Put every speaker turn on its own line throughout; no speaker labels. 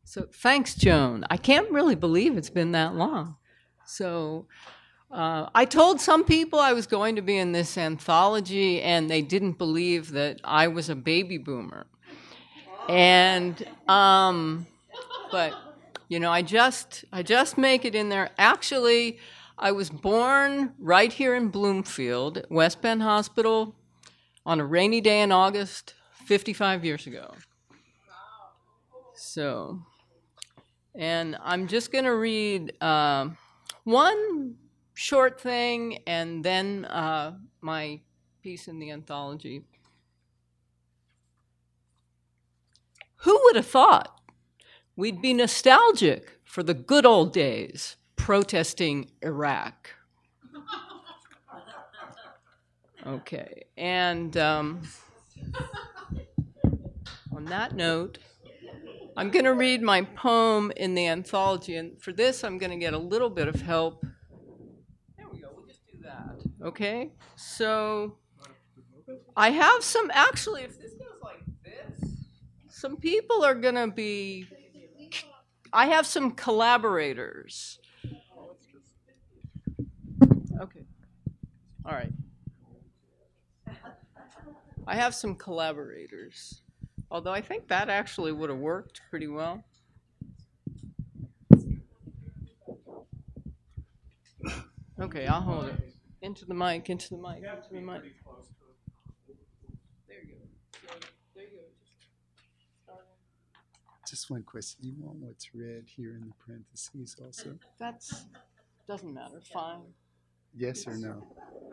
So thanks, Joan. I can't really believe it's been that long. So I told some people I was going to be in this anthology, and they didn't believe that I was a baby boomer. And but you know, I just make it in there. Actually, I was born right here in Bloomfield, at West Penn Hospital, on a rainy day in August, 55 years ago. So, and I'm just going to read one short thing and then my piece in the anthology. Who would have thought we'd be nostalgic for the good old days protesting Iraq? Okay, and on that note, I'm going to read my poem in the anthology, and for this I'm going to get a little bit of help. There we go, we'll just do that, okay? So I have some, actually, if this goes like this, some people are going to be, I have some collaborators. Okay, all right. I have some collaborators, although I think that actually would have worked pretty well. Okay, I'll hold it. Into the mic, into the mic, into the mic. There you go. There you go.
Just one question. You want what's read here in the parentheses also?
That's, doesn't matter, fine.
Yes or no?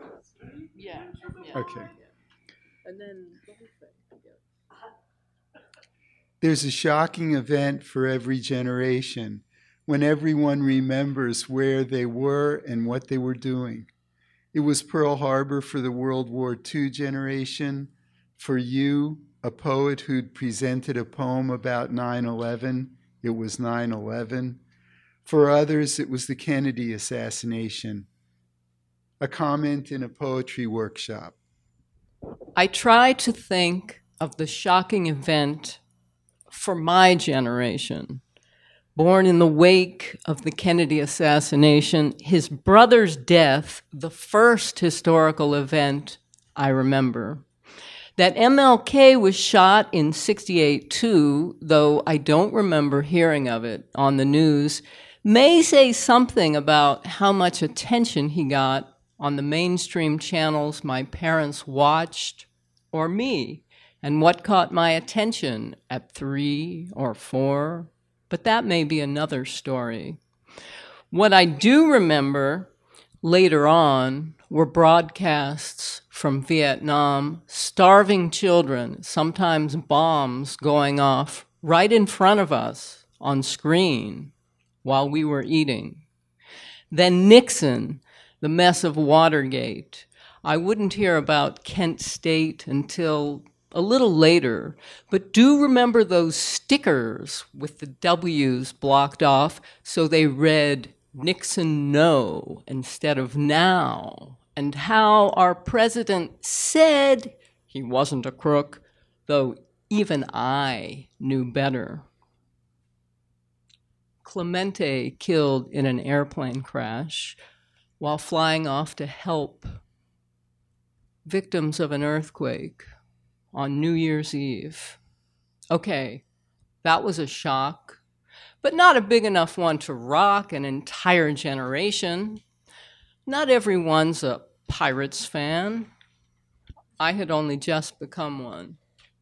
Yeah.
Okay.
Yeah. And then the whole thing. Yeah.
There's a shocking event for every generation when everyone remembers where they were and what they were doing. It was Pearl Harbor for the World War II generation. For you, a poet who'd presented a poem about 9/11, it was 9/11. For others, it was the Kennedy assassination. A comment in a poetry workshop.
I try to think of the shocking event for my generation. Born in the wake of the Kennedy assassination, his brother's death, the first historical event I remember. That MLK was shot in 68 too, though I don't remember hearing of it on the news, may say something about how much attention he got on the mainstream channels my parents watched, or me, and what caught my attention at 3 or 4. But that may be another story. What I do remember later on were broadcasts from Vietnam, starving children, sometimes bombs going off right in front of us on screen while we were eating. Then Nixon, the mess of Watergate. I wouldn't hear about Kent State until a little later, but do remember those stickers with the W's blocked off so they read Nixon no instead of now, and how our president said he wasn't a crook, though even I knew better. Clemente killed in an airplane crash while flying off to help victims of an earthquake on New Year's Eve. Okay, that was a shock, but not a big enough one to rock an entire generation. Not everyone's a Pirates fan. I had only just become one.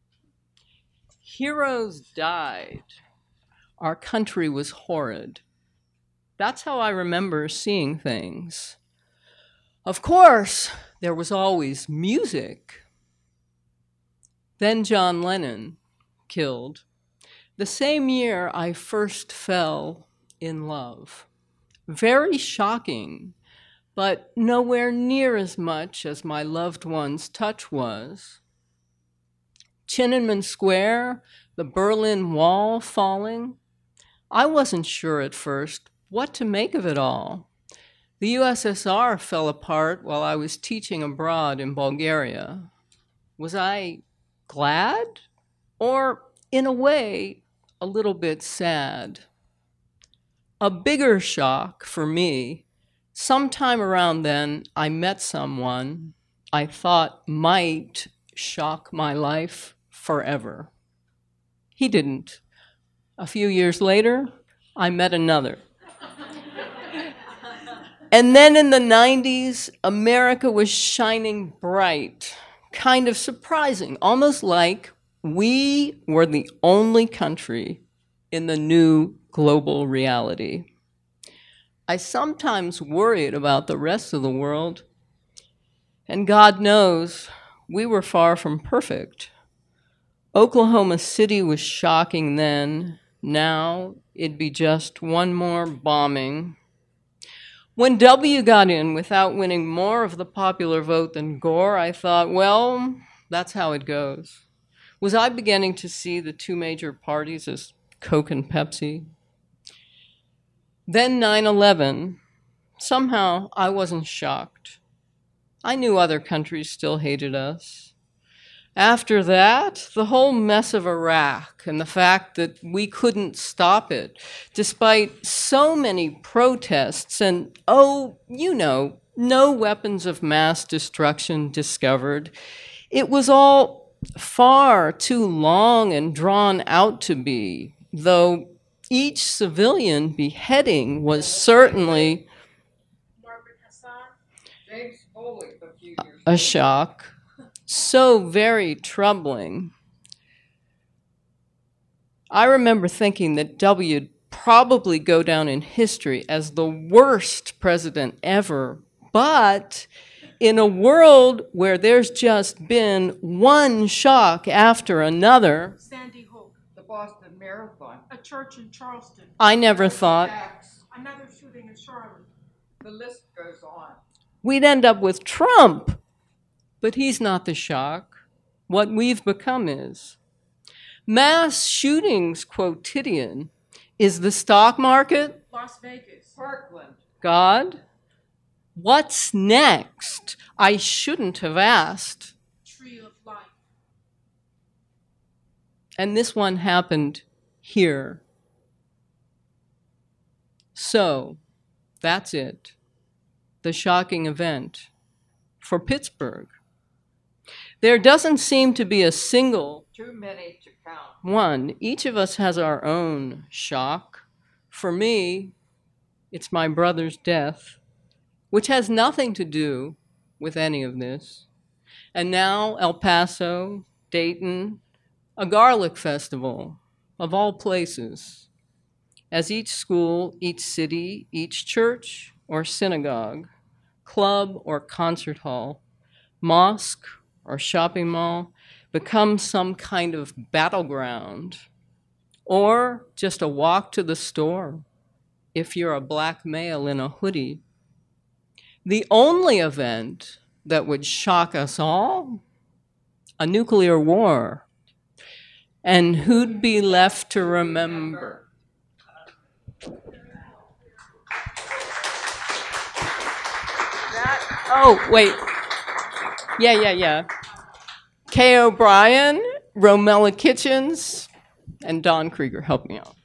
Heroes died. Our country was horrid. That's how I remember seeing things. Of course, there was always music. Then John Lennon killed. The same year I first fell in love. Very shocking, but nowhere near as much as my loved one's touch was. Tiananmen Square, the Berlin Wall falling. I wasn't sure at first what to make of it all. The USSR fell apart while I was teaching abroad in Bulgaria. Was I glad? Or, in a way, a little bit sad. A bigger shock for me, sometime around then, I met someone I thought might shock my life forever. He didn't. A few years later, I met another. And then in the 90s, America was shining bright, kind of surprising, almost like we were the only country in the new global reality. I sometimes worried about the rest of the world, and God knows we were far from perfect. Oklahoma City was shocking then. Now it'd be just one more bombing. When W got in without winning more of the popular vote than Gore, I thought, well, that's how it goes. Was I beginning to see the two major parties as Coke and Pepsi? Then 9/11, somehow I wasn't shocked. I knew other countries still hated us. After that, the whole mess of Iraq and the fact that we couldn't stop it, despite so many protests and, oh, you know, no weapons of mass destruction discovered. It was all far too long and drawn out to be, though each civilian beheading was certainly a shock. So very troubling. I remember thinking that W'd probably go down in history as the worst president ever, but in a world where there's just been one shock after another.
Sandy Hook,
The Boston Marathon,
a church in Charleston,
I never thought
another shooting in Charlotte.
the list goes on.
we'd end up with Trump. But he's not the shock. What we've become is. Mass shootings quotidian. Is the stock market?
Las Vegas,
Parkland,
God? What's next? I shouldn't have asked.
Tree of Life.
And this one happened here. So, that's it. The shocking event for Pittsburgh. There doesn't seem to be a single
too many to count.
one. Each of us has our own shock. For me, it's my brother's death, which has nothing to do with any of this. And now El Paso, Dayton, a garlic festival of all places. As each school, each city, each church or synagogue, club or concert hall, mosque or shopping mall becomes some kind of battleground, or just a walk to the store if you're a black male in a hoodie. The only event that would shock us all, a nuclear war. And who'd be left to remember? Oh, wait. Yeah. Kay O'Brien, Romella Kitchens, and Don Krieger. Help me out.